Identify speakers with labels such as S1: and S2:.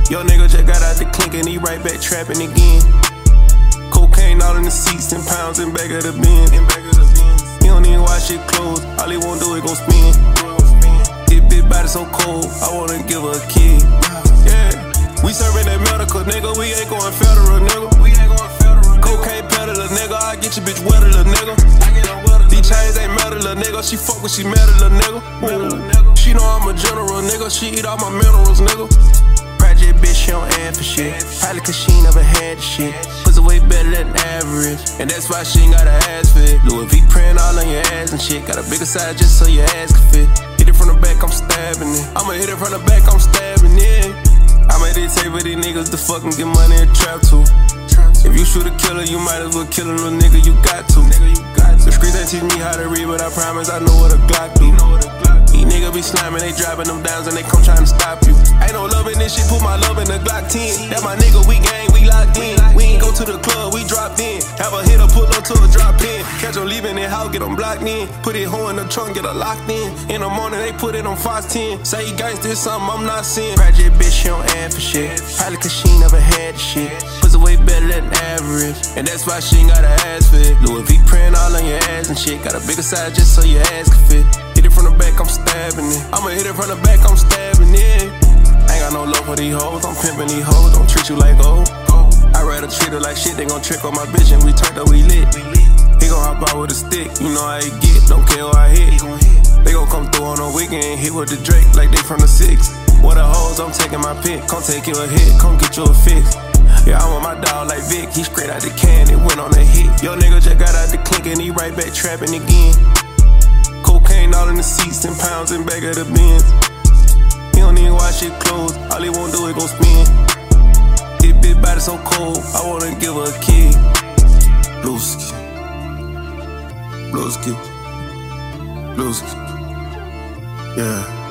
S1: Young nigga just got out the clink and he right back trapping again. Cocaine all in the seats, 10 pounds in back of the bin. He don't even wash his clothes, all he won't do is gon' spin. This bitch body so cold, I wanna give her a kid. Yeah, we serving that medical, nigga, we ain't going federal, nigga. Cocaine peddler, nigga, I get your bitch wetter, little nigga. These chains ain't metal, little nigga, she fuck when she metal, little nigga. Ooh. She know I'm a general, nigga, she eat all my minerals, nigga. Project bitch, she don't add for shit. Probably cause she ain't never had the shit. Pussy way better than average, and that's why she ain't got a ass fit. Louis V print all on your ass and shit. Got a bigger size just so your ass can fit. Hit it from the back, I'm stabbing it. I'ma hit it from the back, I'm stabbing it. I made it tape with these niggas to fucking get money and trap too. If you shoot a killer, you might as well kill a little nigga, you got to. The streets ain't teach me how to read, but I promise I know what a Glock do. These niggas be slamming, they driving them downs and they come trying to stop you. Ain't no love in this shit, put my love in the Glock 10. That my nigga, we gang, we locked in. We ain't go to the club, we dropped in. Have a hitter, pull up to a drop in. Catch them leaving their house, get them blocked in. Put it hoe in the trunk, get her locked in. In the morning, they put it on Fox 10. Say he gangsta, something I'm not seeing. Project bitch, she don't add for shit. Probably cause she ain't never had the shit. Pussy way better than average, and that's why she ain't got a ass fit. Louis V print all on your ass and shit. Got a bigger size just so your ass can fit. Hit it from the back, I'm stabbing it. I'ma hit it from the back, I'm stabbing it. Ain't got no love for these hoes, I'm pimping these hoes. Don't treat you like gold. I rather treat her like shit. They gon' trick on my bitch and we turned up, we lit. He gon' hop out with a stick, you know how he get. Don't care who I hit. They gon' come through on a weekend, hit with the Drake like they from the 6. What the hoes, I'm taking my pick. Come take you a hit, come get you a fix. Yeah, I want my dog like Vic, he straight out the can, it went on a hit. Yo nigga just got out the clink and he right back trapping again. Cocaine all in the seats, 10 pounds in back of the bins. He don't even wash his clothes, all he won't do is gon' spin. His bitch body so cold, I wanna give her a kid. Blueski, Blueski, Blueski, yeah.